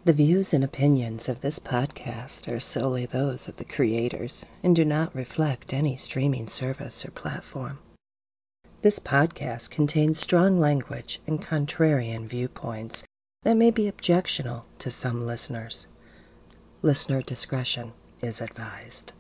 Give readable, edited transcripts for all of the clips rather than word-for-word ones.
The views and opinions of this podcast are solely those of the creators and do not reflect any streaming service or platform. This podcast contains strong language and contrarian viewpoints that may be objectionable to some listeners. Listener discretion is advised.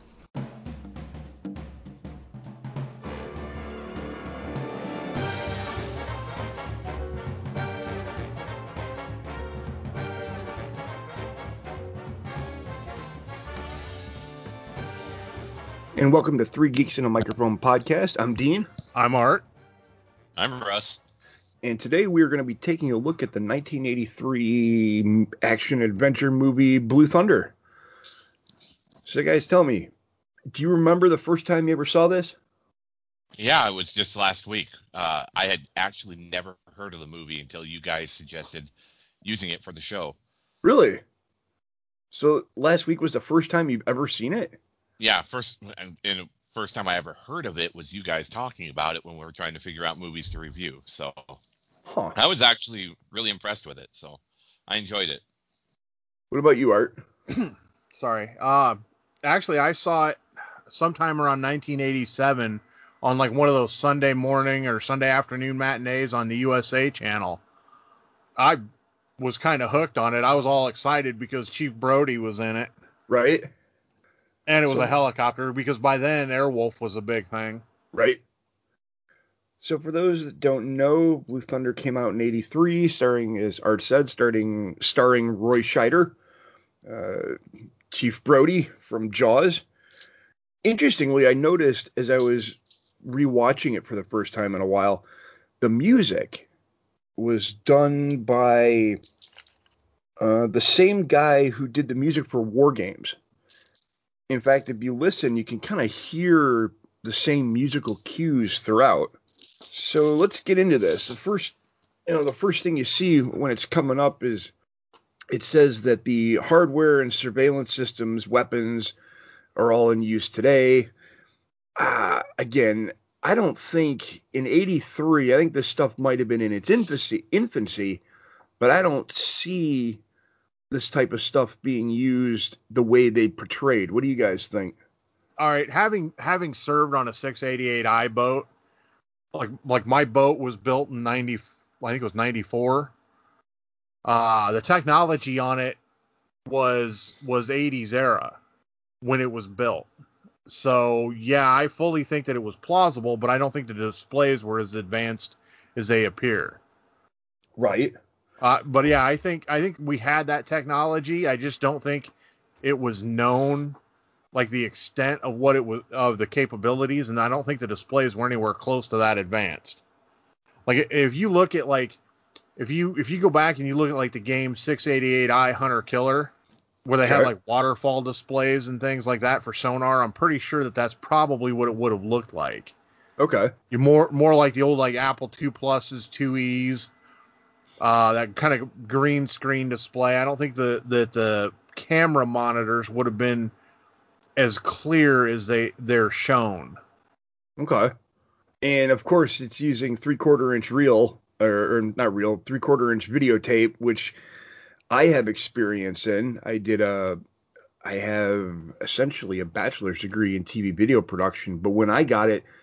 And welcome to Three Geeks and a Microphone podcast. I'm Dean. I'm Art. I'm Russ. And today we're going to be taking a look at the 1983 action-adventure movie Blue Thunder. So guys, tell me, do you remember the first time you ever saw this? Yeah, it was just last week. I had actually never heard of the movie until you guys suggested using it for the show. Really? So last week was the first time you've ever seen it? Yeah, first time I ever heard of it was you guys talking about it when we were trying to figure out movies to review. So I was actually really impressed with it. So I enjoyed it. What about you, Art? Sorry. Actually, I saw it sometime around 1987 on like one of those Sunday morning or Sunday afternoon matinees on the USA channel. I was kind of hooked on it. I was all excited because Chief Brody was in it. Right. And it was a helicopter because by then Airwolf was a big thing. Right. So for those that don't know, Blue Thunder came out in 83, starring, as Art said, starring Roy Scheider, Chief Brody from Jaws. Interestingly, I noticed as I was rewatching it for the first time in a while, the music was done by the same guy who did the music for War Games. In fact, if you listen, you can kind of hear the same musical cues throughout. So let's get into this. The first thing you see when it's coming up is it says that the hardware and surveillance systems, weapons are all in use today. Again, I don't think in 83, I think this stuff might have been in its infancy, but I don't see this type of stuff being used the way they portrayed. What do you guys think? All right, having served on a 688i boat, like my boat was built in I think it was 94. The technology on it was 80s era when it was built. So yeah, I fully think that it was plausible, but I don't think the displays were as advanced as they appear. Right. But yeah, I think we had that technology. I just don't think it was known, like the extent of what it was, of the capabilities, and I don't think the displays were anywhere close to that advanced. Like if you look at if you go back and you look at like the game 688i Hunter Killer, where they had like waterfall displays and things like that for sonar, I'm pretty sure that that's probably what it would have looked like. Okay. You're more like the old like Apple II Pluses, 2Es. That kind of green screen display. I don't think that the camera monitors would have been as clear as they're shown. Okay. And of course, it's using 3/4 inch reel, or not reel, 3/4 inch videotape, which I have experience in. I have essentially a bachelor's degree in TV video production, but when I got it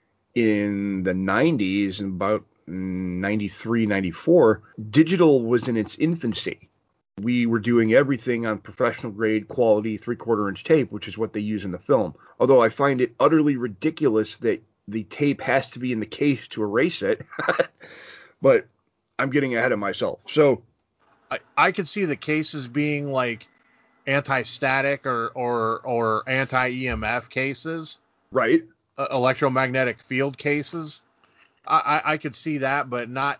in the 90s, and about 93, 94, digital was in its infancy. We were doing everything on professional grade quality 3/4 inch tape, which is what they use in the film. Although I find it utterly ridiculous that the tape has to be in the case to erase it. But I'm getting ahead of myself. So I could see the cases being like anti-static or anti-EMF cases. Right. Electromagnetic field cases. I could see that, but not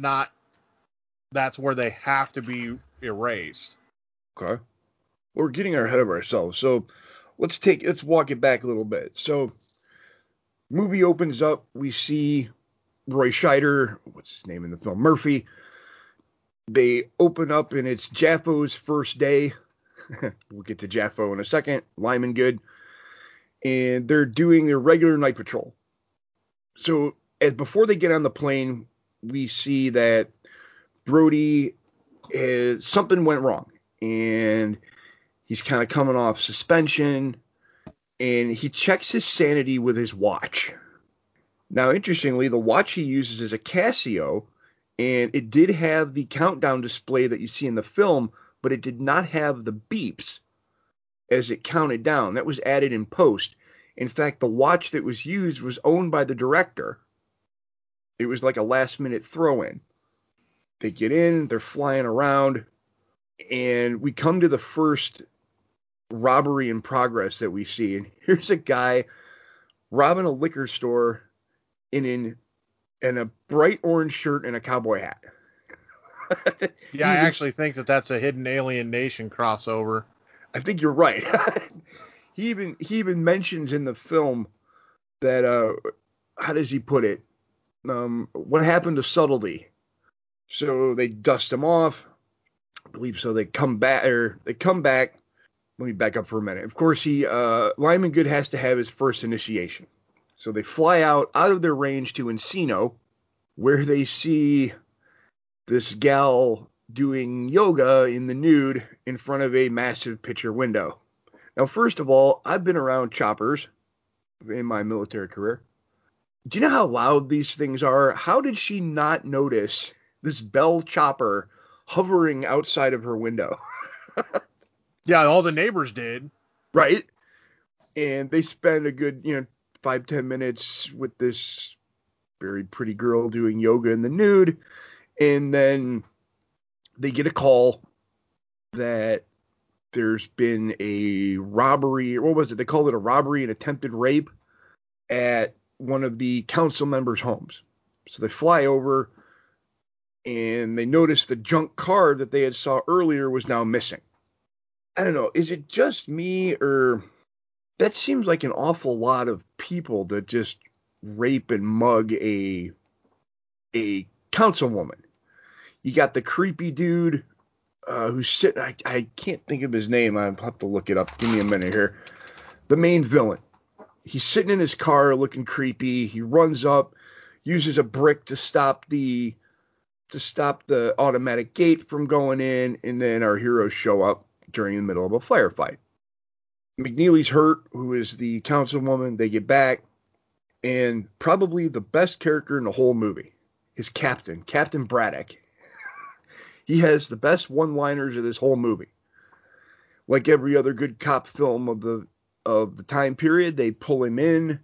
that's where they have to be erased. Okay. We're getting ahead of ourselves. So let's walk it back a little bit. So movie opens up. We see Roy Scheider, what's his name in the film? Murphy. They open up and it's Jaffo's first day. We'll get to Jaffo in a second. Lyman Good. And they're doing their regular night patrol. So before they get on the plane, we see that Brody something went wrong. and he's kind of coming off suspension, and he checks his sanity with his watch. Now, interestingly, the watch he uses is a Casio, and it did have the countdown display that you see in the film, but it did not have the beeps as it counted down. That was added in post. In fact, the watch that was used was owned by the director. It was like a last-minute throw-in. They get in, they're flying around, and we come to the first robbery in progress that we see. And here's a guy robbing a liquor store in a bright orange shirt and a cowboy hat. Yeah, I actually think that's a Hidden Alien Nation crossover. I think you're right. He even mentions in the film that how does he put it? What happened to subtlety? So they dust him off. I believe so. They come back. Let me back up for a minute. Of course, Lyman Good has to have his first initiation. So they fly out of their range to Encino, where they see this gal doing yoga in the nude in front of a massive picture window. Now, first of all, I've been around choppers in my military career. Do you know how loud these things are? How did she not notice this Bell chopper hovering outside of her window? Yeah, all the neighbors did. Right? And they spend a good, 5-10 minutes with this very pretty girl doing yoga in the nude. And then they get a call that there's been a robbery. What was it? They called it a robbery and attempted rape at one of the council members' homes. So they fly over and they notice the junk car that they had saw earlier was now missing. I don't know. Is it just me, or that seems like an awful lot of people that just rape and mug a councilwoman? You got the creepy dude who's sitting. I can't think of his name. I'll have to look it up. Give me a minute here. The main villain. He's sitting in his car looking creepy. He runs up, uses a brick to stop the automatic gate from going in, and then our heroes show up during the middle of a firefight. McNeely's hurt, who is the councilwoman. They get back, and probably the best character in the whole movie is Captain Braddock. He has the best one-liners of this whole movie. Like every other good cop film of the time period, they pull him in,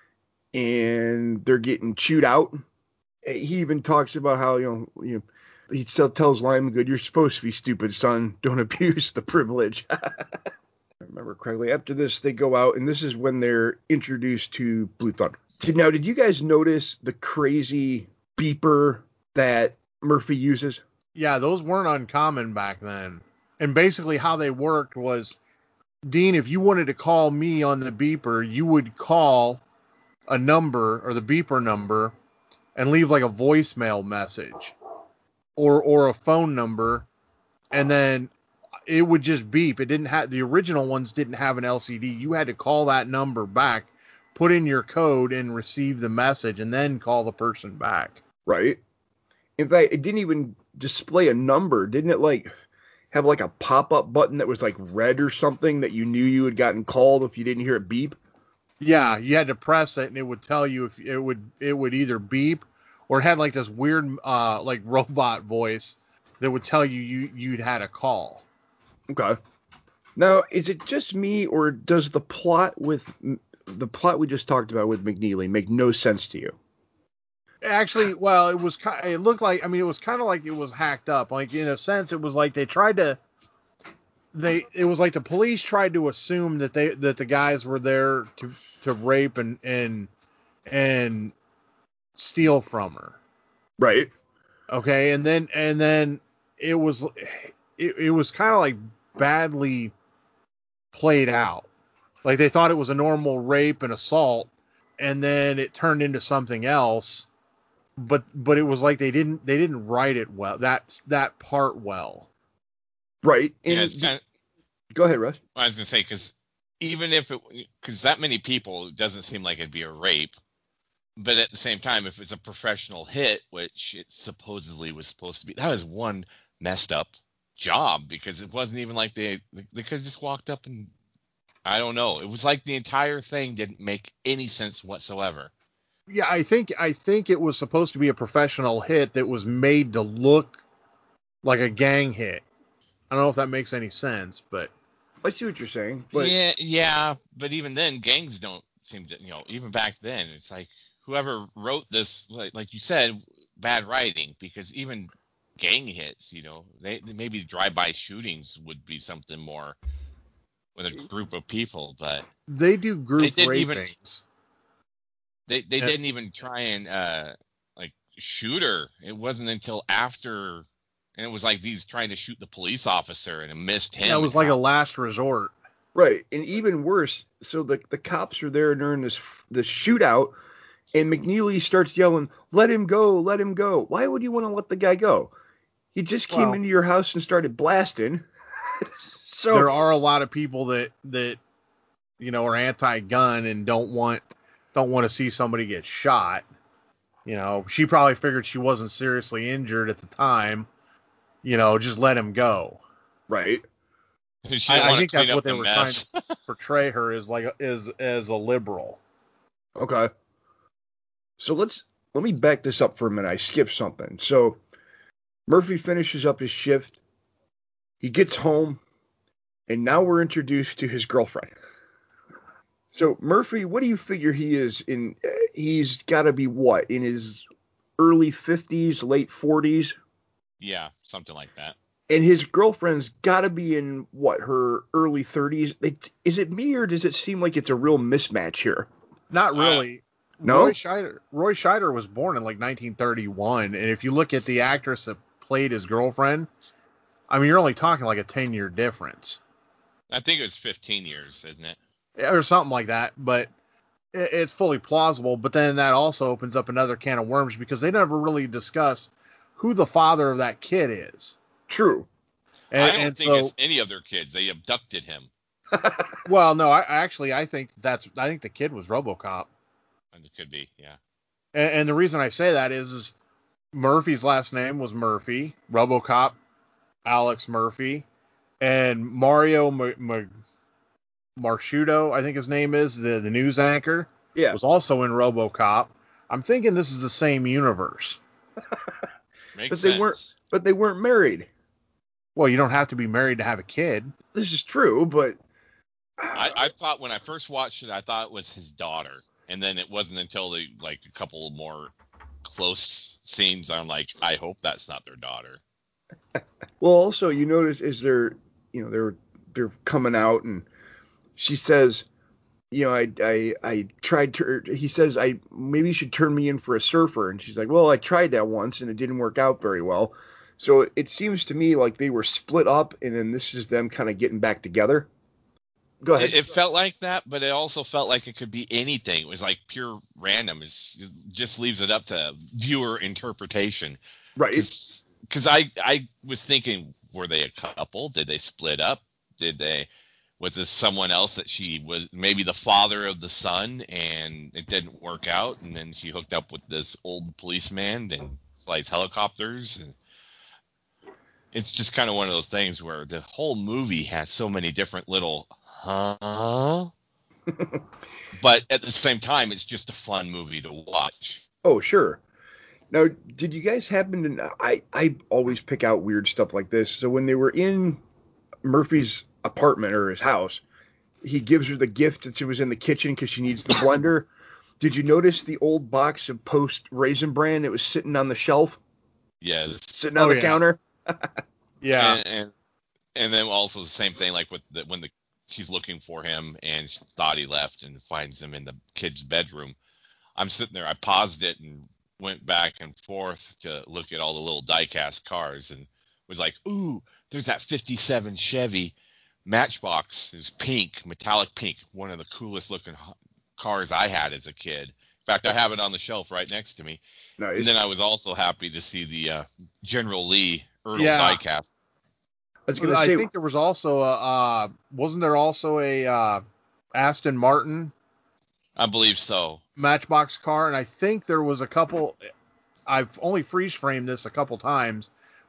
and they're getting chewed out. He even talks about how he tells Lyman Good, "You're supposed to be stupid, son. Don't abuse the privilege." I remember correctly. After this, they go out, and this is when they're introduced to Blue Thunder. Now, did you guys notice the crazy beeper that Murphy uses? Yeah, those weren't uncommon back then. And basically how they worked was, Dean, if you wanted to call me on the beeper, you would call a number or the beeper number and leave like a voicemail message or a phone number, and then it would just beep. It didn't have, the original ones didn't have an LCD. You had to call that number back, put in your code, and receive the message, and then call the person back. Right. In fact, it didn't even display a number. Didn't it have like a pop-up button that was like red or something that you knew you had gotten called if you didn't hear it beep? Yeah, you had to press it, and it would tell you if it would either beep, or it had like this weird like robot voice that would tell you'd had a call. Okay. Now, is it just me, or does the plot we just talked about with McNeely make no sense to you? Actually, well, it looked like, it was kind of like it was hacked up. Like, in a sense, it was like it was like the police tried to assume that the guys were there to rape and steal from her. Right. Okay, and then it was kind of like badly played out. Like, they thought it was a normal rape and assault, and then it turned into something else. But it was like they didn't write it well, that part well. Right. And it's kind of, go ahead, Russ. I was gonna say, because that many people, it doesn't seem like it'd be a rape. But at the same time, if it's a professional hit, which it supposedly was supposed to be, that was one messed up job, because it wasn't even like they could have just walked up and, I don't know. It was like the entire thing didn't make any sense whatsoever. Yeah, I think it was supposed to be a professional hit that was made to look like a gang hit. I don't know if that makes any sense, but I see what you're saying. But yeah, but even then, gangs don't seem to, even back then, it's like whoever wrote this, like you said, bad writing, because even gang hits, they maybe drive-by shootings would be something more with a group of people, but they do group didn't rapings. They didn't even try and like shoot her. It wasn't until after, and it was like these trying to shoot the police officer and it missed him. Yeah, it was like a last resort. Right, and even worse, so the cops are there during this shootout, and McNeely starts yelling, "Let him go, let him go." Why would you want to let the guy go? He just came into your house and started blasting. So there are a lot of people that are anti-gun and don't want to see somebody get shot. She probably figured she wasn't seriously injured at the time. Just let him go. Right. I think that's what they were trying to portray her as, like, as a liberal. Okay. So let me back this up for a minute. I skipped something. So Murphy finishes up his shift. He gets home, and now we're introduced to his girlfriend. So Murphy, what do you figure he is in? He's got to be what, in his early 50s, late 40s? Yeah, something like that. And his girlfriend's got to be in what, her early 30s? Is it me, or does it seem like it's a real mismatch here? Not really. No? Roy Scheider was born in like 1931, and if you look at the actress that played his girlfriend, I mean, you're only talking like a 10-year difference. I think it was 15 years, isn't it? Or something like that, but it's fully plausible. But then that also opens up another can of worms, because they never really discuss who the father of that kid is. True. I don't think it's any of their kids. They abducted him. Well, no, I think the kid was RoboCop. And it could be, yeah. And the reason I say that is Murphy's last name was Murphy, RoboCop, Alex Murphy, and Mario Marsciuto, I think his name is, the news anchor, was also in RoboCop. I'm thinking this is the same universe. Makes sense. But they weren't married. Well, you don't have to be married to have a kid. This is true, but I thought when I first watched it, I thought it was his daughter, and then it wasn't until a couple more close scenes, I'm like, I hope that's not their daughter. Well, also you notice is they're coming out, and she says, I tried to. He says, maybe you should turn me in for a surfer, and she's like, well, I tried that once and it didn't work out very well. So it seems to me like they were split up, and then this is them kind of getting back together. Go ahead. It felt like that, but it also felt like it could be anything. It was like pure random. It just leaves it up to viewer interpretation. Right. Because I was thinking, were they a couple? Did they split up? Was this someone else that she was maybe the father of the son, and it didn't work out, and then she hooked up with this old policeman and flies helicopters? And it's just kind of one of those things where the whole movie has so many different little but at the same time, it's just a fun movie to watch. Oh, sure. Now, did you guys happen to know, I always pick out weird stuff like this. So when they were in Murphy's apartment or his house, he gives her the gift that she was in the kitchen because she needs the blender. Did you notice the old box of Post Raisin Bran that was sitting on the shelf? Yeah. Sitting on the counter? Yeah. And then also the same thing, like when she's looking for him and she thought he left and finds him in the kid's bedroom. I'm sitting there. I paused it and went back and forth to look at all the little die-cast cars and was like, ooh, there's that 57 Chevy Matchbox. It's pink, metallic pink. One of the coolest looking cars I had as a kid. In fact, I have it on the shelf right next to me. Nice. And then I was also happy to see the General Lee Ertl die-cast. I think there was also wasn't there also a Aston Martin? I believe so. Matchbox car, and I think there was a couple. I've only freeze framed this a couple times,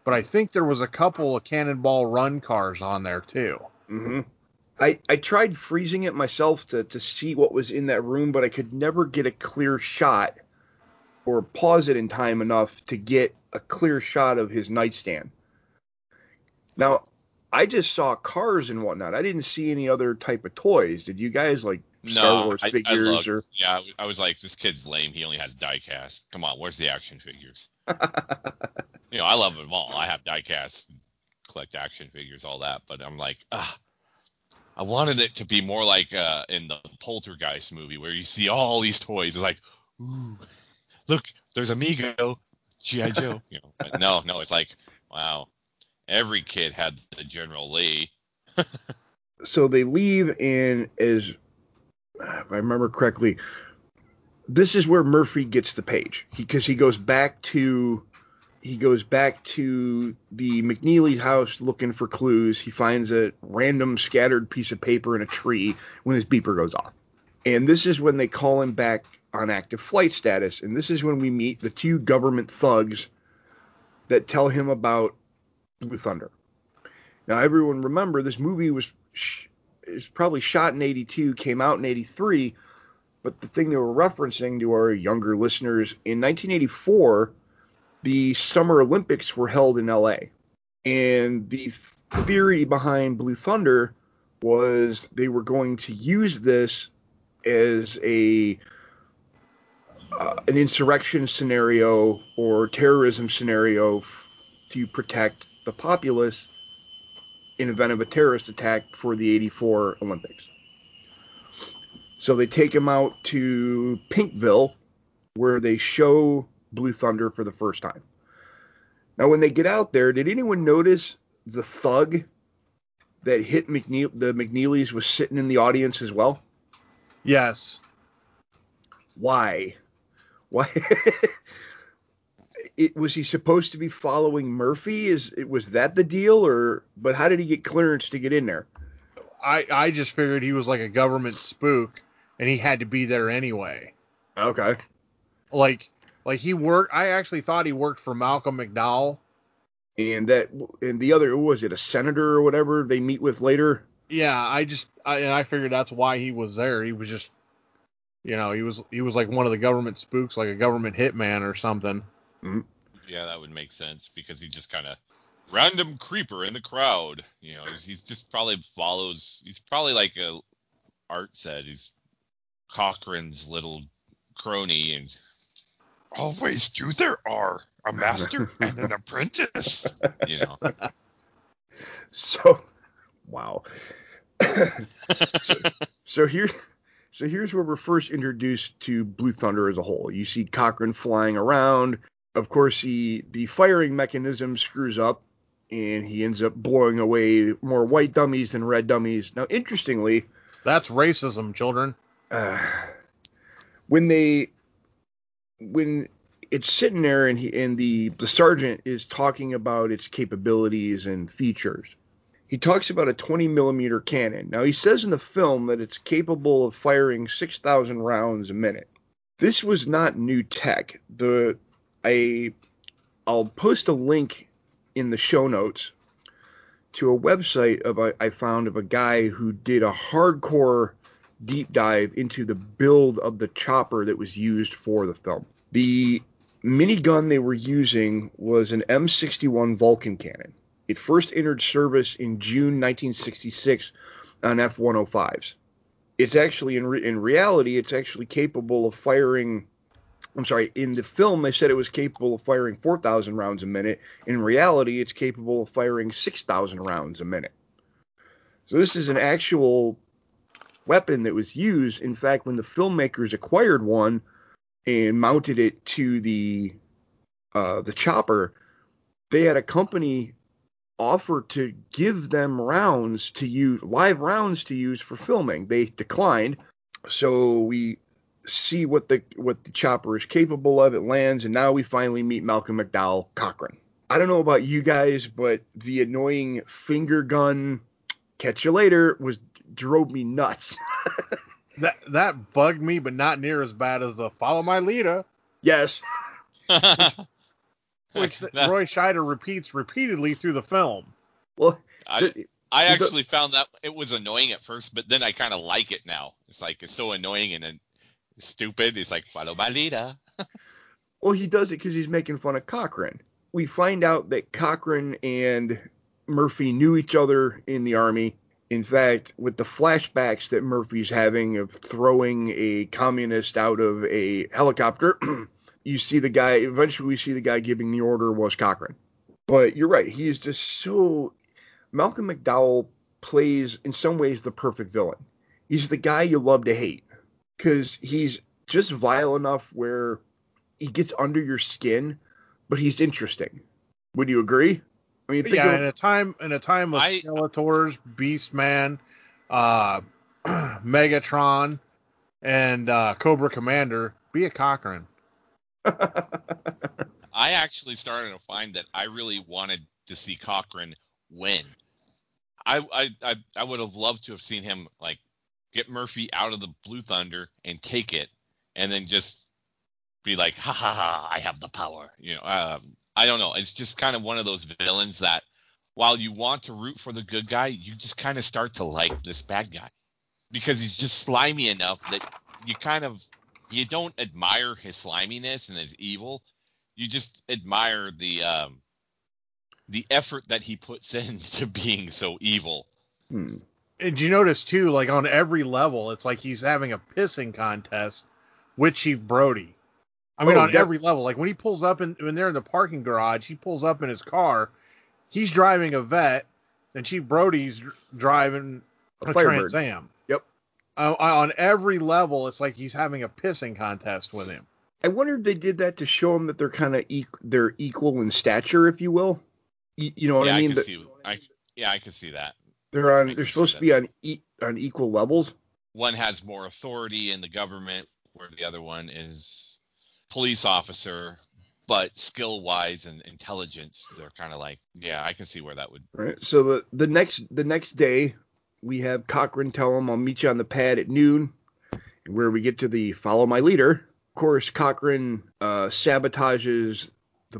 but I think there was a couple of Cannonball Run cars on there too. Mm-hmm. I tried freezing it myself to see what was in that room, but I could never get a clear shot or pause it in time enough to get a clear shot of his nightstand. Now, I just saw cars and whatnot. I didn't see any other type of toys. Did you guys like Star Wars I figures looked. or? Yeah, I was like, this kid's lame. He only has die-cast. Come on, where's the action figures? I love them all. I have die-cast, collect action figures, all that. But I'm like, I wanted it to be more like in the Poltergeist movie where you see all these toys. It's like, ooh, look, there's Amigo, G.I. Joe. But no, it's like, wow, every kid had the General Lee. So they leave, and if I remember correctly, this is where Murphy gets the page because he goes back to the McNeely's house looking for clues. He finds a random scattered piece of paper in a tree when his beeper goes off. And this is when they call him back on active flight status. And this is when we meet the two government thugs that tell him about Blue Thunder. Now, everyone remember, this movie is probably shot in 82, came out in 83. But the thing they were referencing to our younger listeners, in 1984, the Summer Olympics were held in LA. And the theory behind Blue Thunder was they were going to use this as an insurrection scenario or terrorism scenario to protect the populace in event of a terrorist attack for the 84 Olympics. So they take him out to Pinkville, where they show Blue Thunder for the first time. Now, when they get out there, did anyone notice the thug that hit the McNeelys was sitting in the audience as well? Yes. Why? Was he supposed to be following Murphy? Was that the deal, but how did he get clearance to get in there? I just figured he was like a government spook, and he had to be there anyway. Okay. Like he worked. I actually thought he worked for Malcolm McDowell. And the other, was it a senator or whatever they meet with later? Yeah, I figured that's why he was there. He was just, he was like one of the government spooks, like a government hitman or something. Mm-hmm. Yeah, that would make sense because he just kind of random creeper in the crowd. He's just probably follows. He's probably like Art said, he's Cochrane's little crony, and always do there are a master and an apprentice. So, wow. so here's where we're first introduced to Blue Thunder as a whole. You see Cochrane flying around. Of course, the firing mechanism screws up, and he ends up blowing away more white dummies than red dummies. Now, interestingly, that's racism, children. When it's sitting there and the sergeant is talking about its capabilities and features, he talks about a 20 millimeter cannon. Now, he says in the film that it's capable of firing 6,000 rounds a minute. This was not new tech. I'll post a link in the show notes to a website I found of a guy who did a hardcore deep dive into the build of the chopper that was used for the film. The minigun they were using was an M61 Vulcan cannon. It first entered service in June 1966 on F-105s. It's actually, in reality, it's actually capable of firing... I'm sorry, in the film they said it was capable of firing 4,000 rounds a minute. In reality, it's capable of firing 6,000 rounds a minute. So this is an actual weapon that was used. In fact, when the filmmakers acquired one and mounted it to the chopper, they had a company offer to give them rounds to use, live rounds to use for filming. They declined. So we see what the chopper is capable of. It lands, and now we finally meet Malcolm McDowell, Cochrane. I don't know about you guys, but the annoying finger gun, catch you later, drove me nuts. That bugged me, but not near as bad as the follow my leader. Yes. which That- Roy Scheider repeats repeatedly through the film. Well, I the- actually found that it was annoying at first, but then I kind of like it now. It's like it's so annoying and then stupid. It's like follow my leader. well, he does it because he's making fun of Cochran. We find out that Cochran and Murphy knew each other in the Army. In fact, with the flashbacks that Murphy's having of throwing a communist out of a helicopter, you see the guy, eventually we see the guy giving the order was Cochran. But you're right, he is just so, Malcolm McDowell plays in some ways the perfect villain. He's the guy you love to hate because he's just vile enough where he gets under your skin, but he's interesting. Would you agree? I mean, Yeah, in a time of Skeletors, Beastman, Megatron, and Cobra Commander, be a Cochran. I actually started to find that I really wanted to see Cochran win. I would have loved to have seen him like get Murphy out of the Blue Thunder and take it, and then just be like, ha ha ha, I have the power. I don't know. It's just kind of one of those villains that while you want to root for the good guy, you just kind of start to like this bad guy because he's just slimy enough that you don't admire his sliminess and his evil. You just admire the effort that he puts into being so evil. And you notice too, like on every level, it's like he's having a pissing contest with Chief Brody. I mean, every level, like when he pulls up when they're in the parking garage, he pulls up in his car. He's driving a Vet, and Chief Brody's driving a Firebird. Trans Am. Yep. On every level, it's like he's having a pissing contest with him. I wonder if they did that to show him that they're kind of they're equal in stature, if you will. You know what I mean? I can see that. They're supposed to be on equal levels. One has more authority in the government, where the other one is police officer, but skill-wise and intelligence, they're kind of like, yeah, I can see where that would. Right. So the next day, we have Cochran tell him, "I'll meet you on the pad at noon," where we get to the follow my leader. Of course, Cochran sabotages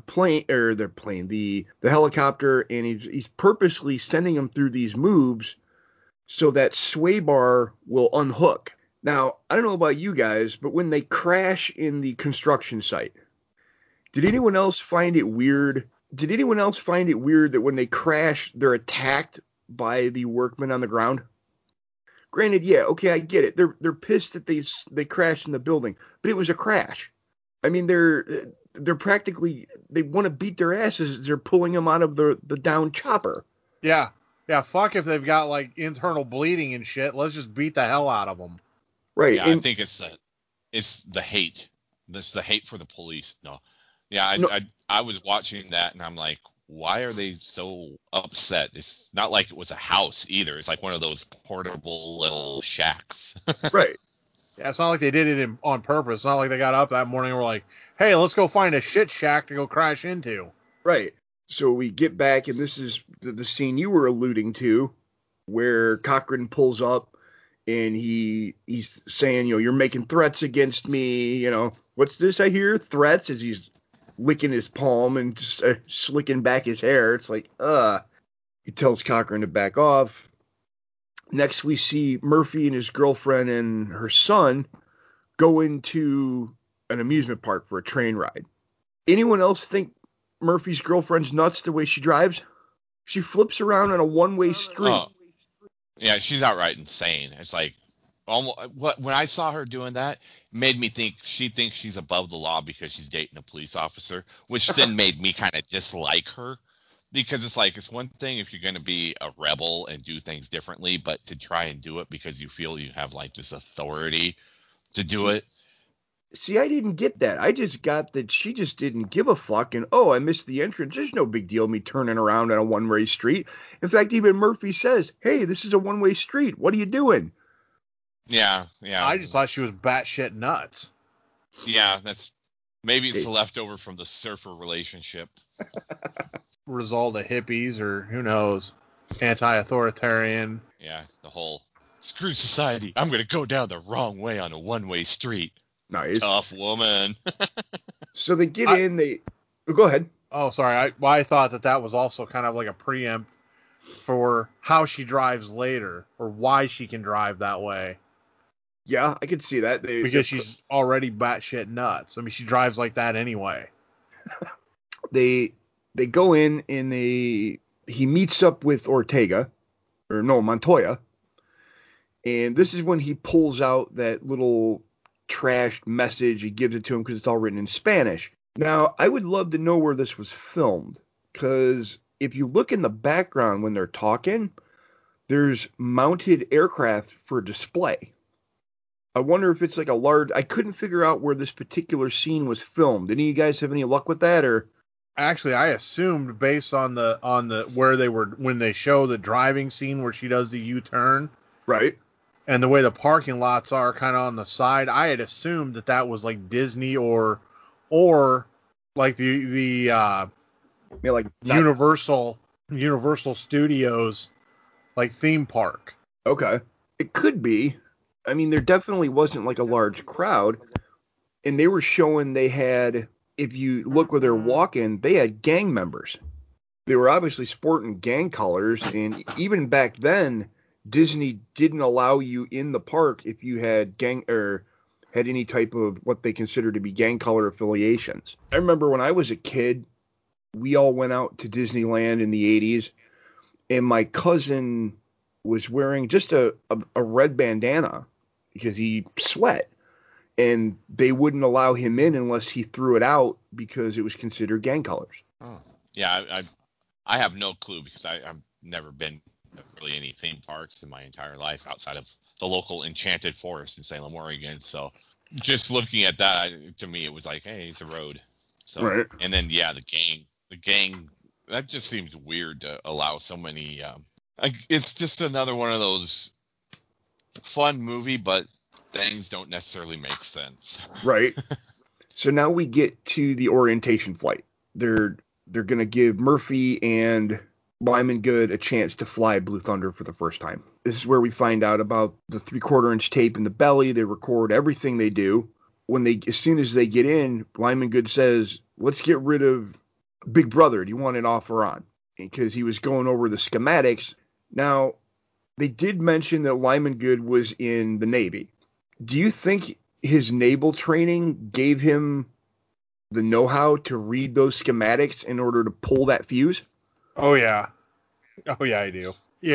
the helicopter, and he's purposely sending him through these moves so that sway bar will unhook. Now, I don't know about you guys, but when they crash in the construction site, did anyone else find it weird? Did anyone else find it weird that when they crash, they're attacked by the workmen on the ground? Granted, yeah, okay, I get it. They're pissed that they crashed in the building, but it was a crash. I mean, they're practically, they want to beat their asses as they're pulling them out of the down chopper. Yeah. Yeah, fuck if they've got like internal bleeding and shit. Let's just beat the hell out of them. Right. Yeah, I think it's the hate. This the hate for the police. No. Yeah, I was watching that and I'm like, why are they so upset? It's not like it was a house either. It's like one of those portable little shacks. Right. Yeah, it's not like they did it on purpose. It's not like they got up that morning and were like, hey, let's go find a shit shack to go crash into. Right. So we get back, and this is the scene you were alluding to, where Cochran pulls up, and he's saying, you're making threats against me. What's this I hear? Threats, as he's licking his palm and just, slicking back his hair. It's like, He tells Cochran to back off. Next, we see Murphy and his girlfriend and her son go into an amusement park for a train ride. Anyone else think Murphy's girlfriend's nuts the way she drives? She flips around on a one-way street. Oh, yeah, she's outright insane. It's like almost when I saw her doing that, it made me think she thinks she's above the law because she's dating a police officer, which then made me kind of dislike her. Because it's like, it's one thing if you're going to be a rebel and do things differently, but to try and do it because you feel you have like this authority to do it. See, I didn't get that. I just got that she just didn't give a fuck. And, I missed the entrance. There's no big deal me turning around on a one-way street. In fact, even Murphy says, hey, this is a one-way street. What are you doing? Yeah. I just thought she was batshit nuts. Yeah, maybe it's the leftover from the surfer relationship. Result of hippies or who knows, anti-authoritarian. Yeah, the whole screw society. I'm going to go down the wrong way on a one-way street. Nice. Tough woman. So they get in. Go ahead. Oh, sorry. I thought that was also kind of like a preempt for how she drives later, or why she can drive that way. Yeah, I could see that. Because she's already batshit nuts. I mean, she drives like that anyway. They go in and he meets up with Ortega, or no, Montoya. And this is when he pulls out that little trashed message. He gives it to him because it's all written in Spanish. Now, I would love to know where this was filmed, because if you look in the background when they're talking, there's mounted aircraft for display. I wonder if it's like a large... I couldn't figure out where this particular scene was filmed. Any of you guys have any luck with that, or... Actually, I assumed based on the where they were when they show the driving scene where she does the U-turn. Right. And the way the parking lots are kind of on the side, I had assumed that was like Disney or like the like Universal Studios like theme park. Okay. It could be. I mean, there definitely wasn't like a large crowd, and they were showing they had, if you look where they're walking, they had gang members. They were obviously sporting gang colors, and even back then, Disney didn't allow you in the park if you had gang or had any type of what they consider to be gang color affiliations. I remember when I was a kid, we all went out to Disneyland in the 80s, and my cousin was wearing just a red bandana because he sweat, and they wouldn't allow him in unless he threw it out because it was considered gang colors. Oh. Yeah, I have no clue because I've never been to really any theme parks in my entire life outside of the local Enchanted Forest in Salem, Oregon. So just looking at that, to me, it was like, hey, it's a road. So, right. And then, yeah, the gang, that just seems weird to allow so many. It's just another one of those fun movie, but things don't necessarily make sense. Right. So now we get to the orientation flight. They're going to give Murphy and Lyman Good a chance to fly Blue Thunder for the first time. This is where we find out about the 3/4 inch tape in the belly. They record everything they do. As soon as they get in, Lyman Good says, let's get rid of Big Brother. Do you want it off or on? Because he was going over the schematics. Now, they did mention that Lyman Good was in the Navy. Do you think his naval training gave him the know-how to read those schematics in order to pull that fuse? Oh yeah, I do.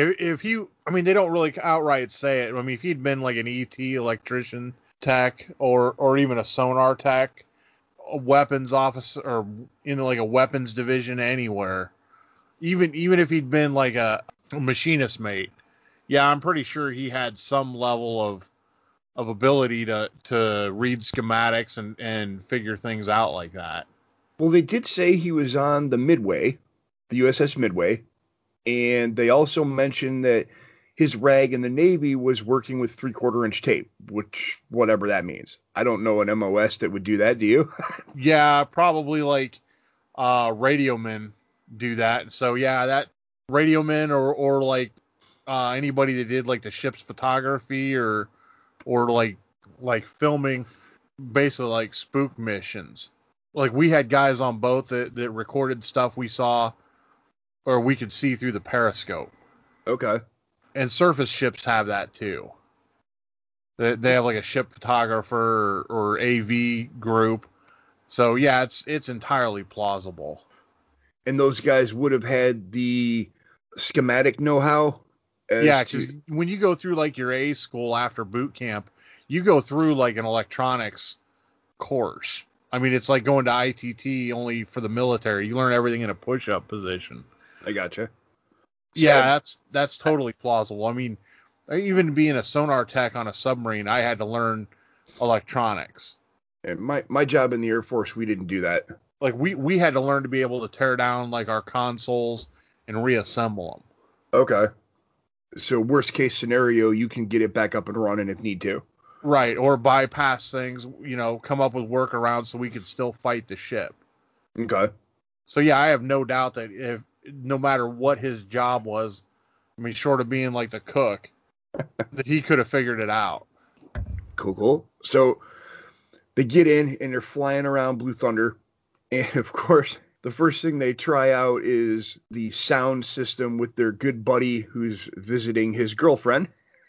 I mean, they don't really outright say it. I mean, if he'd been like an ET electrician tech or even a sonar tech, a weapons officer, or in like a weapons division anywhere, even if he'd been like a machinist mate, yeah, I'm pretty sure he had some level of ability to read schematics and figure things out like that. Well, they did say he was on the Midway, the USS Midway, and they also mentioned that his rag in the Navy was working with 3/4 inch tape, which whatever that means. I don't know an MOS that would do that, do you? Yeah, probably like radiomen do that. So yeah, that radiomen or like anybody that did like the ship's photography or like filming basically like spook missions. Like we had guys on boat that recorded stuff we saw or we could see through the periscope. Okay. And surface ships have that too. They have like a ship photographer or AV group. So yeah, it's entirely plausible. And those guys would have had the schematic know-how. Yeah, because when you go through like your A school after boot camp, you go through like an electronics course. I mean, it's like going to ITT only for the military. You learn everything in a push-up position. I gotcha. Yeah, that's totally plausible. I mean, even being a sonar tech on a submarine, I had to learn electronics. And my job in the Air Force, we didn't do that. Like we had to learn to be able to tear down like our consoles and reassemble them. Okay. So worst case scenario, you can get it back up and running if need to. Right, or bypass things, come up with workarounds so we could still fight the ship. Okay. So yeah, I have no doubt that no matter what his job was, I mean, short of being like the cook, that he could have figured it out. Cool. So they get in and they're flying around Blue Thunder. And of course, the first thing they try out is the sound system with their good buddy who's visiting his girlfriend.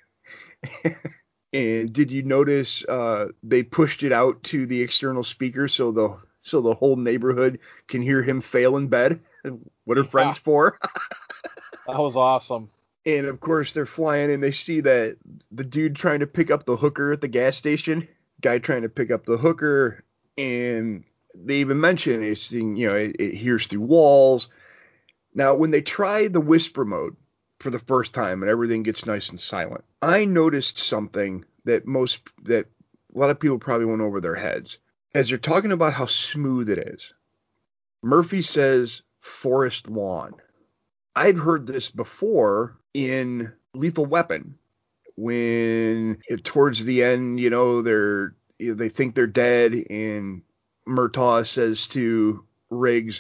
And did you notice they pushed it out to the external speaker so the whole neighborhood can hear him fail in bed? What are friends for? That was awesome. And of course they're flying and they see that the dude trying to pick up the hooker at the gas station, guy trying to pick up the hooker, and they even mention it's, it hears through walls. Now, when they try the whisper mode for the first time and everything gets nice and silent, I noticed something that a lot of people probably went over their heads. As they're talking about how smooth it is, Murphy says forest lawn. I've heard this before in Lethal Weapon when towards the end, they think they're dead and Murtaugh says to Riggs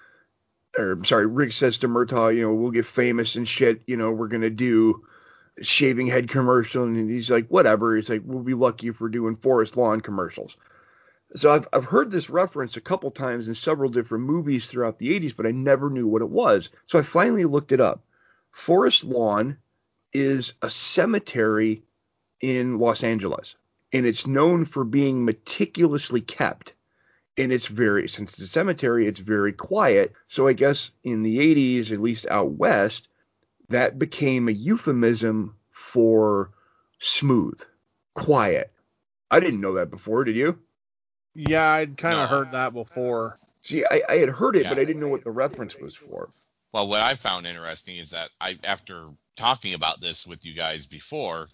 says to Murtaugh, we'll get famous and shit, we're going to do a shaving head commercial. And he's like, whatever. He's like, we'll be lucky if we're doing forest lawn commercials. So I've heard this reference a couple times in several different movies throughout the 80s, but I never knew what it was. So I finally looked it up. Forest Lawn is a cemetery in Los Angeles, and it's known for being meticulously kept. And since it's a cemetery, it's very quiet. So I guess in the 80s, at least out west, that became a euphemism for smooth, quiet. I didn't know that before, did you? Yeah, I'd kind of heard that before. See, I had heard it, but I didn't know what the reference was for. Well, what I found interesting is that after talking about this with you guys before,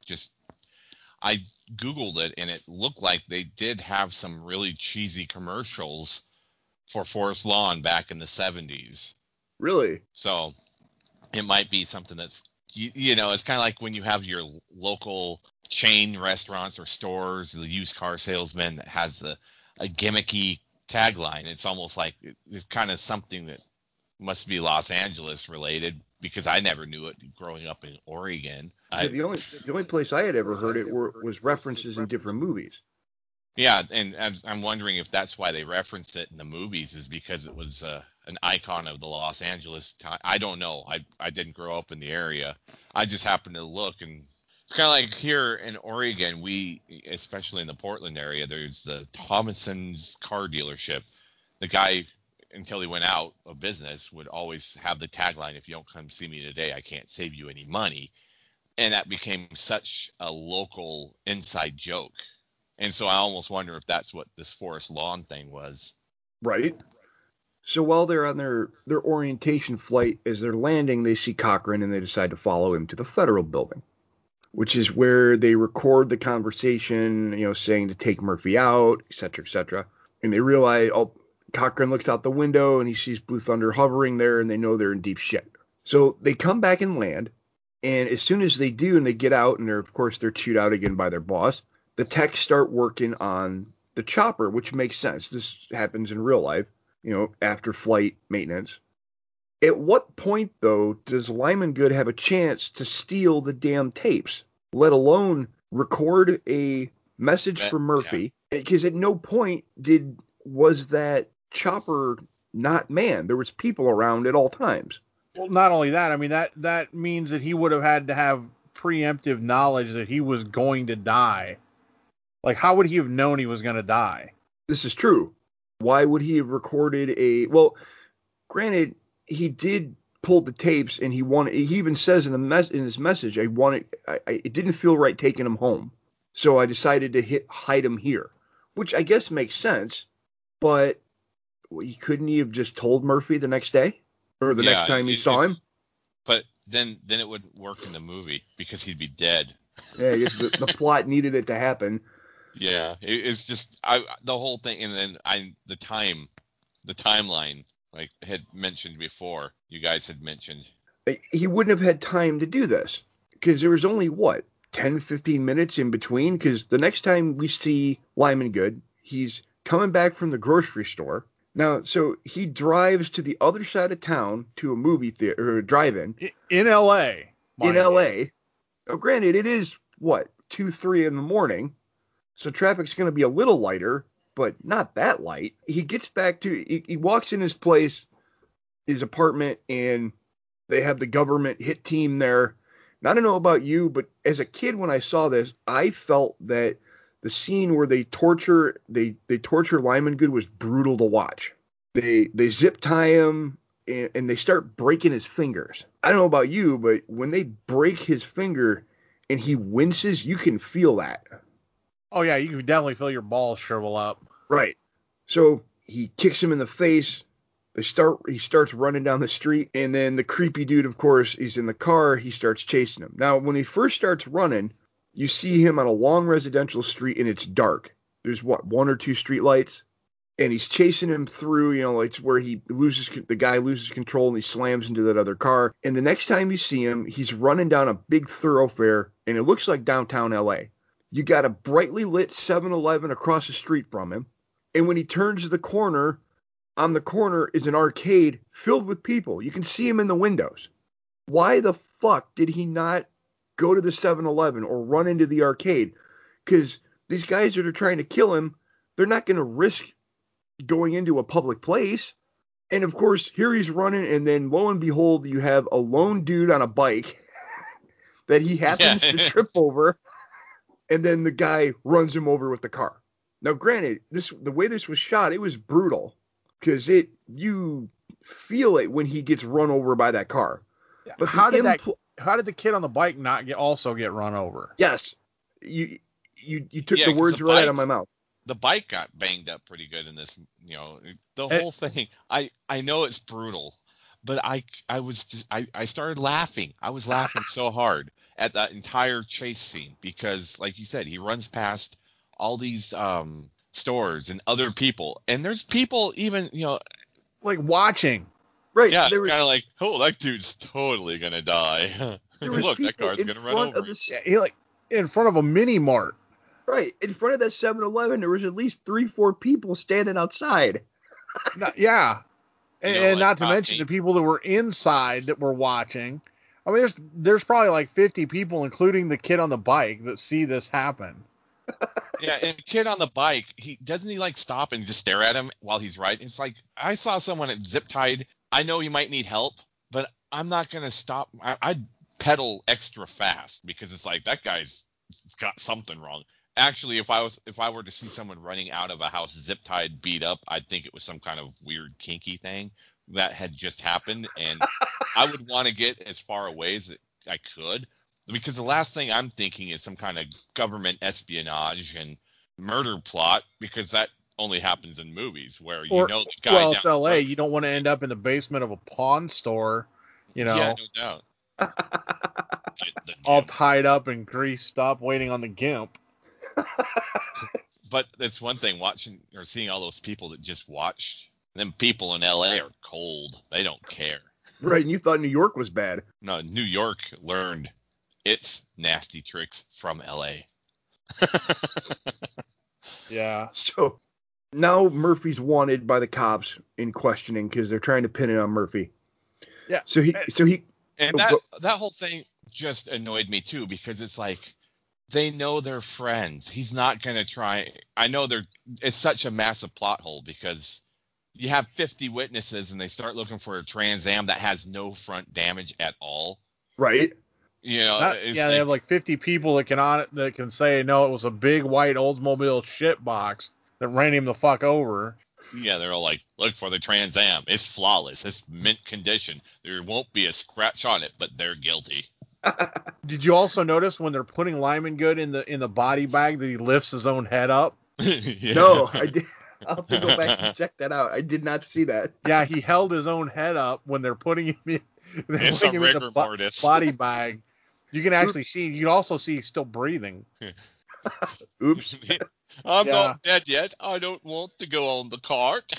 I Googled it, and it looked like they did have some really cheesy commercials for Forest Lawn back in the 70s. Really? So it might be something that's, it's kind of like when you have your local chain restaurants or stores, the used car salesman that has a gimmicky tagline. It's almost like it's kind of something that must be Los Angeles related, because I never knew it growing up in Oregon. The only place I had ever heard it was references in different movies. Yeah, and I'm wondering if that's why they referenced it in the movies, is because it was an icon of the Los Angeles time. I don't know. I didn't grow up in the area. I just happened to look, and it's kind of like here in Oregon, especially in the Portland area, there's the Thomason's car dealership. The guy, until he went out of business, would always have the tagline, "If you don't come see me today, I can't save you any money." And that became such a local inside joke. And so I almost wonder if that's what this Forest Lawn thing was. Right. So while they're on their orientation flight, as they're landing, they see Cochran and they decide to follow him to the Federal Building, which is where they record the conversation, saying to take Murphy out, et cetera, and they realize, Cochran looks out the window and he sees Blue Thunder hovering there, and they know they're in deep shit. So they come back and land, and as soon as they do and they get out, and they're chewed out again by their boss, the techs start working on the chopper, which makes sense. This happens in real life, after flight maintenance. At what point, though, does Lyman Good have a chance to steal the damn tapes, let alone record a message for Murphy? Because at no point was that chopper not manned. There was people around at all times. Well, not only that, I mean, that means that he would have had to have preemptive knowledge that he was going to die. Like, how would he have known he was going to die? This is true. Why would he have recorded well, granted, he did pull the tapes, and he even says in his message, it didn't feel right taking him home. So I decided to hide him here, which I guess makes sense, but couldn't he have just told Murphy the next day or the next time he saw him? But then it would work in the movie because he'd be dead. Yeah, I guess the plot needed it to happen. Yeah, it's just the whole thing, and then the timeline, like I had mentioned before, you guys had mentioned. He wouldn't have had time to do this because there was only 10, 15 minutes in between. Because the next time we see Lyman Good, he's coming back from the grocery store. Now, so he drives to the other side of town to a movie theater or a drive-in in L.A. In L.A. Now, granted, it is 2, 3 in the morning. So traffic's going to be a little lighter, but not that light. He gets back he walks in his place his apartment, and they have the government hit team there. And I don't know about you, but as a kid when I saw this, I felt that the scene where they torture Lyman Good was brutal to watch. They zip tie him and they start breaking his fingers. I don't know about you, but when they break his finger and he winces, you can feel that. Oh yeah, you can definitely feel your balls shrivel up. Right. So he kicks him in the face. He starts running down the street, and then the creepy dude, of course, he's in the car. He starts chasing him. Now, when he first starts running, you see him on a long residential street, and it's dark. There's one or two street lights, and he's chasing him through. It's where the guy loses control, and he slams into that other car. And the next time you see him, he's running down a big thoroughfare, and it looks like downtown L.A. You got a brightly lit 7-Eleven across the street from him, and when he turns the corner, on the corner is an arcade filled with people. You can see him in the windows. Why the fuck did he not go to the 7-Eleven or run into the arcade? Because these guys that are trying to kill him, they're not going to risk going into a public place. And of course, here he's running, and then lo and behold, you have a lone dude on a bike that he happens to trip over, and then the guy runs him over with the car. Now, granted, the way this was shot, it was brutal. Because you feel it when he gets run over by that car. But how did the kid on the bike not also get run over? Yes, you took the words right out of my mouth. The bike got banged up pretty good in this. The whole thing. I know it's brutal, but I started laughing. I was laughing so hard at that entire chase scene because, like you said, he runs past all these stores and other people, and there's people even like watching. Right. Yeah, it's kind of like, oh, that dude's totally gonna die. Look, that car's gonna run over him. In front of a mini mart. Right. In front of that 7-Eleven, there was at least 3-4 people standing outside. Yeah. And not to mention the people that were inside that were watching. I mean, there's probably like 50 people, including the kid on the bike, that see this happen. Yeah, and the kid on the bike, he like stop and just stare at him while he's riding. It's like, I saw someone at zip tied. I know you might need help, but I'm not gonna stop. I'd pedal extra fast because it's like that guy's got something wrong. Actually, if I were to see someone running out of a house zip tied, beat up, I'd think it was some kind of weird kinky thing that had just happened, and I would want to get as far away as I could. Because the last thing I'm thinking is some kind of government espionage and murder plot, because that only happens in movies where the guy. Well, it's LA. You don't want to end up in the basement of a pawn store, Yeah, no doubt. All tied up and greased up, waiting on the gimp. But it's one thing watching or seeing all those people that just watched. Them people in LA are cold. They don't care. Right, and you thought New York was bad. No, New York learned its nasty tricks from LA. Yeah. So now Murphy's wanted by the cops in questioning because they're trying to pin it on Murphy. Yeah. So he that whole thing just annoyed me too, because it's like they know they're friends. He's not gonna try. I know it's such a massive plot hole because you have 50 witnesses and they start looking for a Trans Am that has no front damage at all. Right. They have like 50 people that can say no, it was a big white Oldsmobile shit box that ran him the fuck over. Yeah, they're all like, look for the Trans Am. It's flawless. It's mint condition. There won't be a scratch on it, but they're guilty. Did you also notice when they're putting Lyman Good in the body bag that he lifts his own head up? Yeah. No, I did. I'll have to go back and check that out. I did not see that. Yeah, he held his own head up when they're putting him in. It's a rigor mortis body bag. You can actually see. You can also see he's still breathing. Oops. I'm not dead yet. I don't want to go on the cart.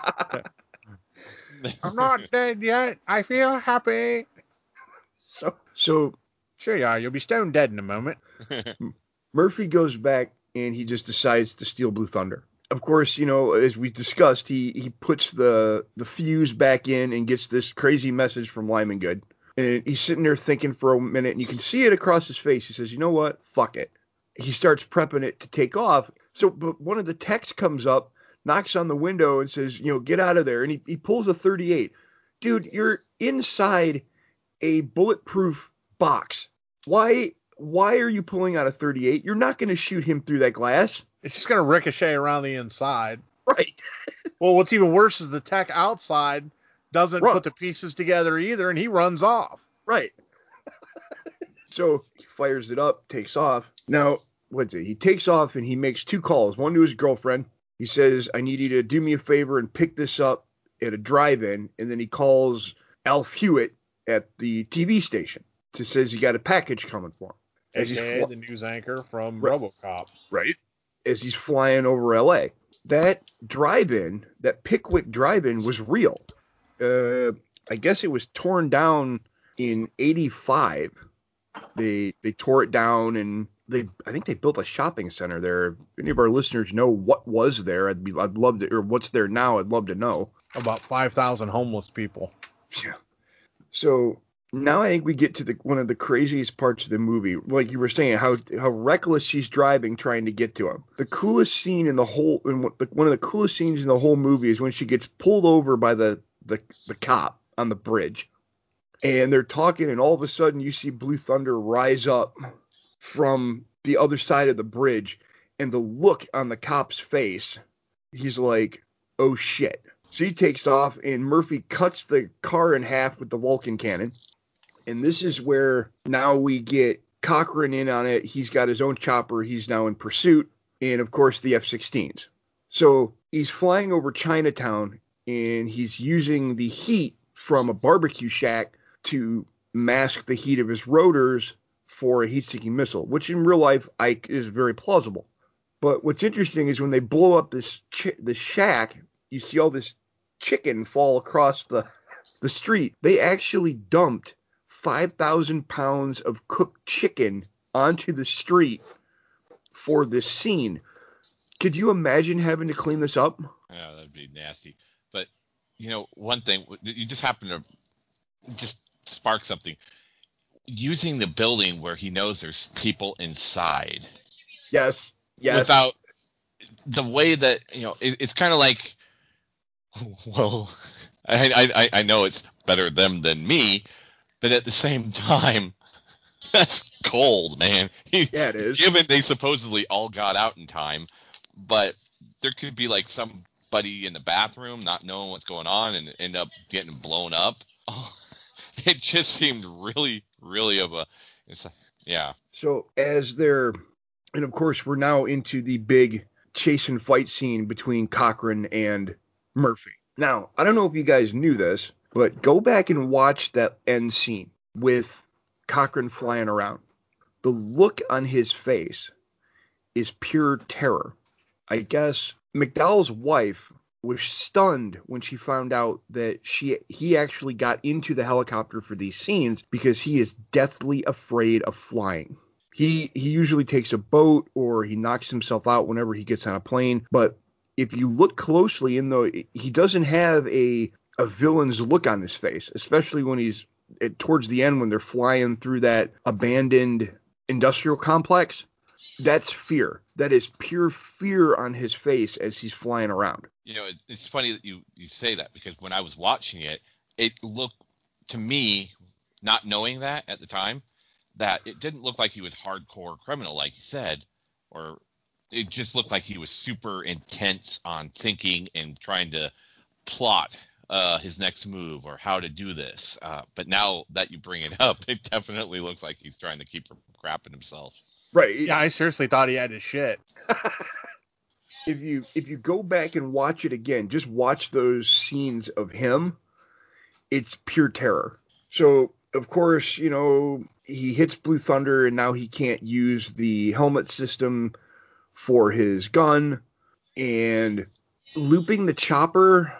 I'm not dead yet. I feel happy. So sure you are. You'll be stone dead in a moment. Murphy goes back and he just decides to steal Blue Thunder. Of course, as we discussed, he puts the fuse back in and gets this crazy message from Lyman Good. And he's sitting there thinking for a minute, and you can see it across his face. He says, you know what? Fuck it. He starts prepping it to take off. But one of the techs comes up, knocks on the window, and says, get out of there. And he pulls a 38. Dude, you're inside a bulletproof box. Why are you pulling out a 38? You're not going to shoot him through that glass. It's just going to ricochet around the inside. Right. Well, what's even worse is the tech outside doesn't Run. put the pieces together either, and he runs off. Right. So he fires it up, takes off. Now, what's it? He takes off and he makes 2 calls. One to his girlfriend. He says, I need you to do me a favor and pick this up at a drive-in. And then he calls Alf Hewitt at the TV station. He says he got a package coming for him. AKA the news anchor from Right. RoboCop. Right. As he's flying over L.A. That drive-in, that Pickwick drive-in was real. I guess it was torn down in 85. They tore it down and I think they built a shopping center there. If any of our listeners know what was there, I'd love to, or what's there now, I'd love to know. About 5,000 homeless people. Yeah. So now I think we get to one of the craziest parts of the movie. Like you were saying, how reckless she's driving trying to get to him. The coolest scene in the whole, one of the coolest scenes in the whole movie is when she gets pulled over by the cop on the bridge. And they're talking, and all of a sudden you see Blue Thunder rise up from the other side of the bridge, and the look on the cop's face, he's like, oh shit. So he takes off, and Murphy cuts the car in half with the Vulcan cannon. And this is where now we get Cochran in on it. He's got his own chopper. He's now in pursuit. And, of course, the F-16s. So he's flying over Chinatown, and he's using the heat from a barbecue shack to mask the heat of his rotors for a heat-seeking missile, which in real life is very plausible. But what's interesting is when they blow up this shack, you see all this chicken fall across the street. They actually dumped 5,000 pounds of cooked chicken onto the street for this scene. Could you imagine having to clean this up? Yeah, that'd be nasty. But, one thing, you just happen to just spark something. Using the building where he knows there's people inside. Yes. Without the way that, it's kind of like, well, I know it's better them than me, but at the same time, that's cold, man. Yeah, it is. Given they supposedly all got out in time, but there could be like somebody in the bathroom not knowing what's going on and end up getting blown up. Oh, it just seemed really, really yeah. So and of course we're now into the big chase and fight scene between Cochran and Murphy. Now, I don't know if you guys knew this, but go back and watch that end scene with Cochran flying around. The look on his face is pure terror. I guess McDowell's wife was stunned when she found out that he actually got into the helicopter for these scenes because he is deathly afraid of flying. He usually takes a boat or he knocks himself out whenever he gets on a plane. But if you look closely, he doesn't have a villain's look on his face, especially when he's towards the end when they're flying through that abandoned industrial complex. That's fear. That is pure fear on his face as he's flying around. It's funny that you say that, because when I was watching it, it looked to me, not knowing that at the time, that it didn't look like he was hardcore criminal, like you said, or it just looked like he was super intense on thinking and trying to plot his next move or how to do this. But now that you bring it up, it definitely looks like he's trying to keep from crapping himself. Right. Yeah, I seriously thought he had his shit. If you go back and watch it again, just watch those scenes of him, it's pure terror. So, of course, he hits Blue Thunder and now he can't use the helmet system for his gun. And looping the chopper,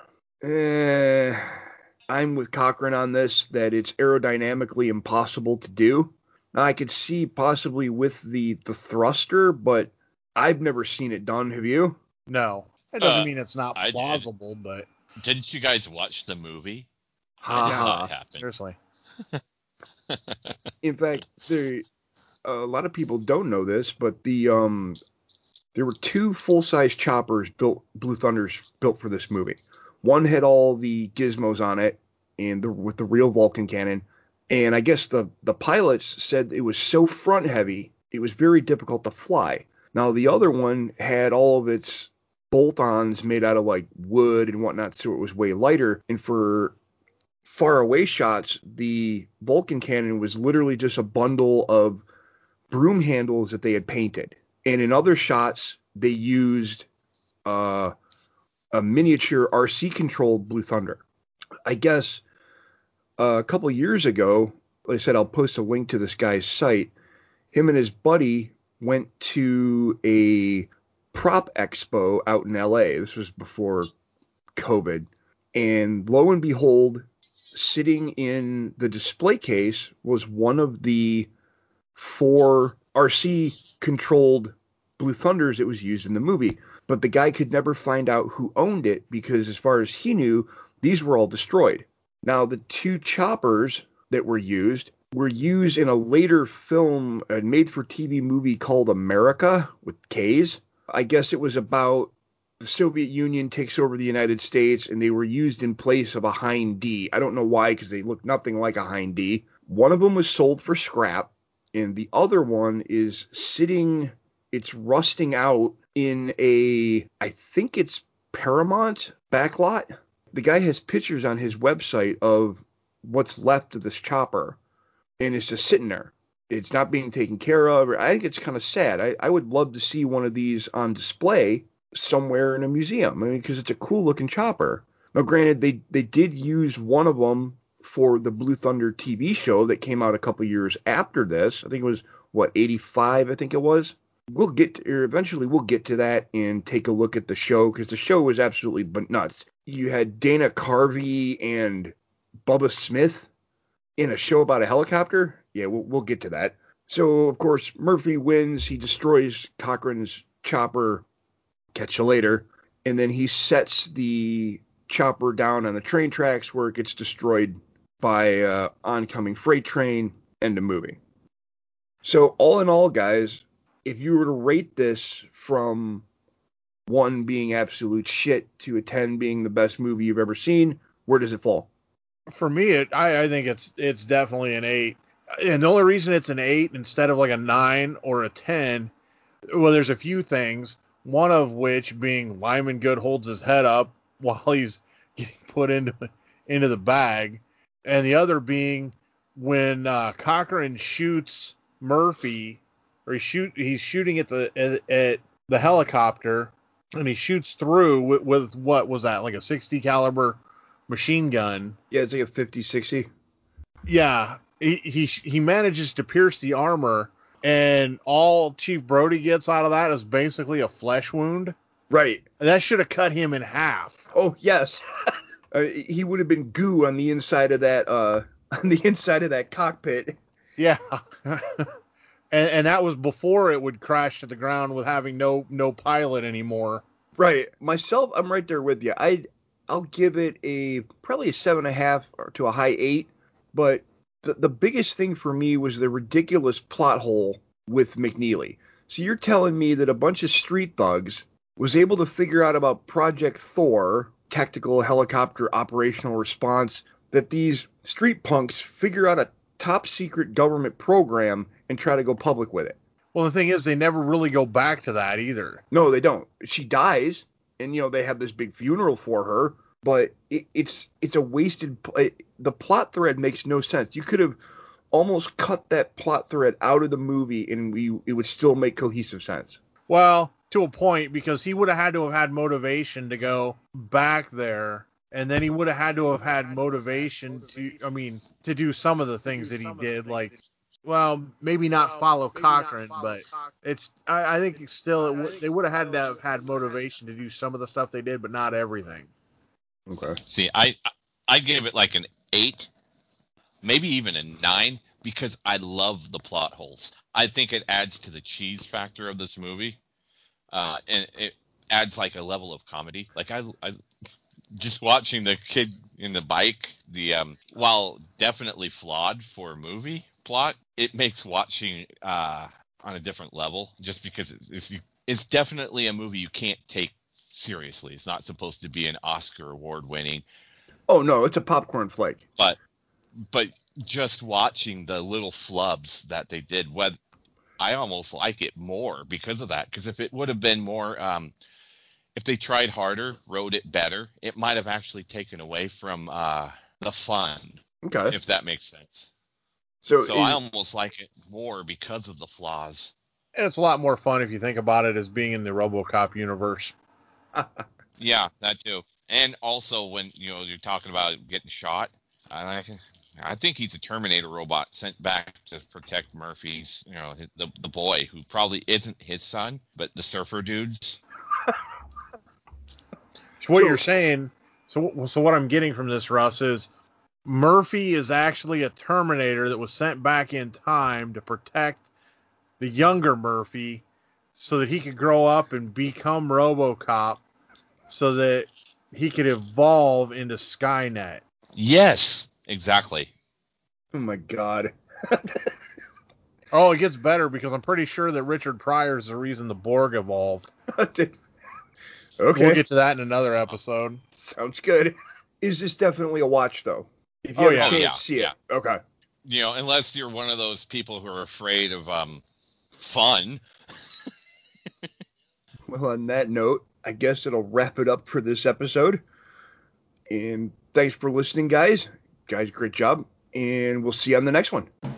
I'm with Cochran on this, that it's aerodynamically impossible to do. Now, I could see possibly with the thruster, but I've never seen it done. Have you? No. That doesn't mean it's not I plausible, but... Didn't you guys watch the movie? Ha I just saw ha. it happen. Seriously. In fact, a lot of people don't know this, but there were 2 full-size choppers Blue Thunders built for this movie. One had all the gizmos on it, and with the real Vulcan cannon. And I guess the pilots said it was so front heavy, it was very difficult to fly. Now the other one had all of its bolt-ons made out of like wood and whatnot, so it was way lighter. And for far away shots, the Vulcan cannon was literally just a bundle of broom handles that they had painted. And in other shots, they used a miniature RC-controlled Blue Thunder. I guess a couple years ago, like I said, I'll post a link to this guy's site. Him and his buddy went to a prop expo out in LA. This was before COVID. And lo and behold, sitting in the display case was one of the 4 RC-controlled Blue Thunders that was used in the movie. But the guy could never find out who owned it because, as far as he knew, these were all destroyed. Now, the 2 choppers that were used in a later film, a made-for-TV movie called America with K's. I guess it was about the Soviet Union takes over the United States, and they were used in place of a Hind D. I don't know why, because they look nothing like a Hind D. One of them was sold for scrap, and the other one is sitting, it's rusting out in I think it's Paramount backlot. The guy has pictures on his website of what's left of this chopper, and it's just sitting there. It's not being taken care of. I think it's kind of sad. I would love to see one of these on display somewhere in a museum. I mean, because it's a cool looking chopper. Now, granted, they did use one of them for the Blue Thunder TV show that came out a couple years after this. I think it was, 85, I think it was. Eventually we'll get to that and take a look at the show, because the show was absolutely nuts. You had Dana Carvey and Bubba Smith in a show about a helicopter. Yeah, we'll get to that. So, of course, Murphy wins. He destroys Cochrane's chopper. Catch you later. And then he sets the chopper down on the train tracks where it gets destroyed by oncoming freight train. End of movie. So, all in all, guys, if you were to rate this from 1 being absolute shit to a 10 being the best movie you've ever seen, where does it fall? For me, I think it's definitely an 8. And the only reason it's an 8 instead of like a 9 or a 10, well, there's a few things. One of which being Lyman Good holds his head up while he's getting put into the bag, and the other being when Cochrane shoots Murphy, or he's shooting at the helicopter, and he shoots through with what was that, like a 60 caliber machine gun? Yeah, it's like a 50-60. Yeah, he manages to pierce the armor, and all Chief Brody gets out of that is basically a flesh wound. Right. And that should have cut him in half. Oh yes, he would have been goo on the inside of that cockpit. Yeah. And that was before it would crash to the ground with having no pilot anymore. Right. Myself, I'm right there with you. I'll give it probably a 7.5 to a high 8. But the biggest thing for me was the ridiculous plot hole with McNeely. So you're telling me that a bunch of street thugs was able to figure out about Project Thor, tactical helicopter operational response, that these street punks figure out a top secret government program and try to go public with it. Well, the thing is, they never really go back to that either. No, they don't. She dies, and they have this big funeral for her, but it's a wasted. The plot thread makes no sense. You could have almost cut that plot thread out of the movie, and it would still make cohesive sense. Well, to a point, because he would have had to have had motivation to go back there. And then he would have had to have had motivation to do some of the things that he did, like, well, maybe not follow Cochrane, but I think still they would have had to have had motivation to do some of the stuff they did, but not everything. Okay. See, I give it like an 8, maybe even a 9, because I love the plot holes. I think it adds to the cheese factor of this movie, and it adds like a level of comedy. Like I just watching the kid in the bike, while definitely flawed for a movie plot, it makes watching on a different level, just because it's definitely a movie you can't take seriously. It's not supposed to be an Oscar award winning Oh no, it's a popcorn flake. But just watching the little flubs that they did, I almost like it more because of that. Because if it would have been more, if they tried harder, wrote it better, it might have actually taken away from the fun, Okay. if that makes sense. So I almost like it more because of the flaws. And it's a lot more fun if you think about it as being in the RoboCop universe. Yeah, that too. And also when you're talking about getting shot, I think he's a Terminator robot sent back to protect Murphy's, the boy who probably isn't his son, but the surfer dudes. So what you're saying, so what I'm getting from this, Russ, is Murphy is actually a Terminator that was sent back in time to protect the younger Murphy so that he could grow up and become RoboCop so that he could evolve into Skynet. Yes, exactly. Oh my God. Oh, it gets better because I'm pretty sure that Richard Pryor is the reason the Borg evolved. Okay. We'll get to that in another episode. Sounds good. Is this definitely a watch, though? If you Oh, have yeah. a chance, see it. Okay. Unless you're one of those people who are afraid of fun. Well, on that note, I guess it'll wrap it up for this episode. And thanks for listening, guys. Guys, great job. And we'll see you on the next one.